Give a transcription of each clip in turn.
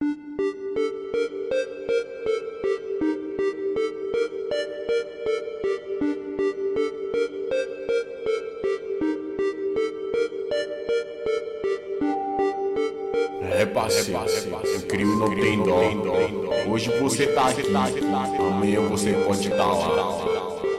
É parceiro, o crime não tem dó. Hoje você tá aqui, amanhã você pode estar lá.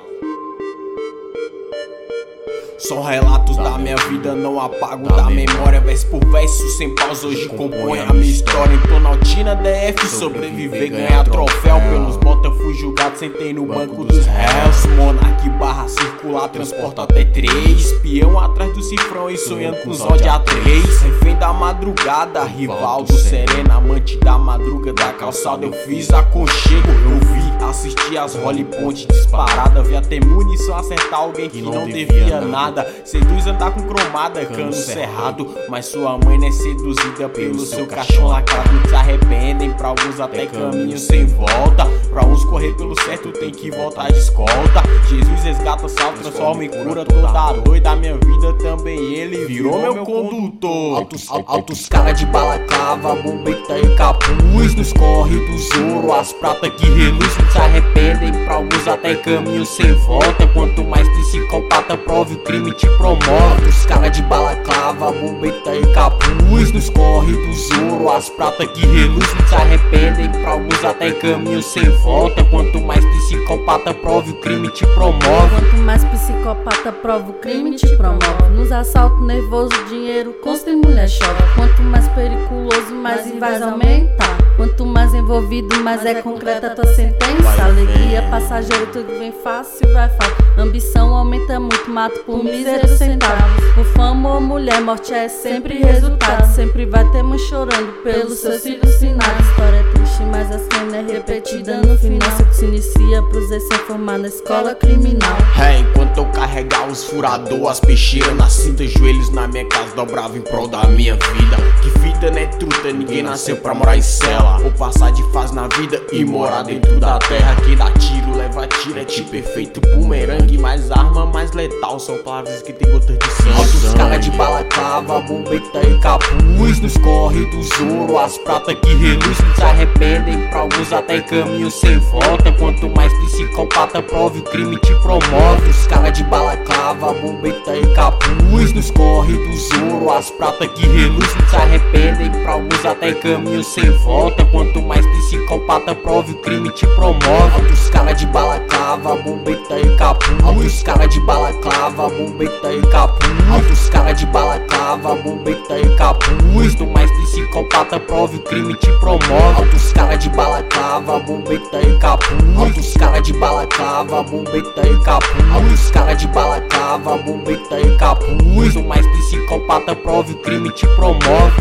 São relatos da minha vida, não apago da memória. Verso por verso, sem pausa, hoje compõe a minha história. Planaltina DF, sobreviver, ganhar troféu. Pelos bota fui julgado, sentei no banco dos réus. Monarque barra circular, transporta até 3. Espião atrás do cifrão e sonhando com Zod A3. Refém da madrugada, rival do Serena, amante da madruga da calçada. Eu fiz aconchego, eu vi, assisti as role ponte disparada. Vi até munição acertar alguém que não devia nada. Seduz andar com cromada, cano cerrado. Mas sua mãe não é seduzida pelo seu caixão lacrado. Não se arrependem, pra alguns até caminho sem volta. Pra uns correr pelo certo tem que voltar de escolta. Jesus resgata, salva, transforma em cura toda doida. Minha vida também ele virou meu condutor. Altos cara de balaclava, bombeta e capuz. Nos corre do ouro, as pratas que reluz. Não se arrependem, pra alguns até caminho sem volta. Quanto mais psicopata prove o crime te promove. Os cara de balaclava, bombeta e capuz. Nos corre do ouro, as pratas que reluz. Não se arrependem, pra alguns até caminho sem volta. Quanto mais psicopata prove o crime te promove. Quanto mais psicopata prova o crime te promove. Nos assaltos nervoso, dinheiro consta e mulher chove. Quanto mais periculoso, mais vai aumentar. Quanto mais envolvido, mais é concreta a tua sentença. Alegria, passageiro, tudo vem fácil, vai fácil. Ambição aumenta muito, mato por míseros centavos. Por fama ou mulher, morte é sempre resultado. Sempre vai ter mãe chorando pelos seus filhos finados. História é triste, mas a cena é repetida no final. Ciclo se inicia pros se formar na escola criminal. Enquanto eu carregar os furador, as peixeiras na cinta, joelhos na minha casa dobrava em prol da minha vida. Que fita né truta, ninguém nasceu pra morar em cela. Ou passar de fase na vida e morar dentro da terra. Quem dá tiro, leva tiro, é tipo efeito bumerangue. Mais arma, mais letal, são palavras que tem gotas de sangue. Altos cara de balaclava, bombeta e capuz. Nos corre do ouro, as pratas que reluz. Não se arrependem, pra alguns até caminho sem volta. Quanto mais psicopata prove o crime te promove. Os cara de balaclava, bombeta e capuz. Nos corre do ouro, as pratas que reluz. Não se arrependem, pra alguns até caminho sem volta. Quanto mais psicopata prove o crime te promove. Altos cara de balaclava, bombeta e capuz. Altos cara de balaclava, bombeta e capuz. Altos cara de balaclava, bombeta e capuz. Quanto mais psicopata prove o crime te promove. Altos cara de balaclava, bombeta e capuz. Altos cara de balaclava, bombeta e capuz. Altos cara de balaclava, bombeta e capuz. Quanto mais psicopata prove o crime te promove.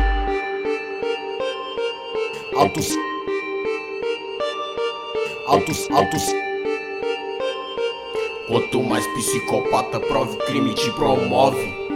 Altos. Quanto mais psicopata prove o crime te promove.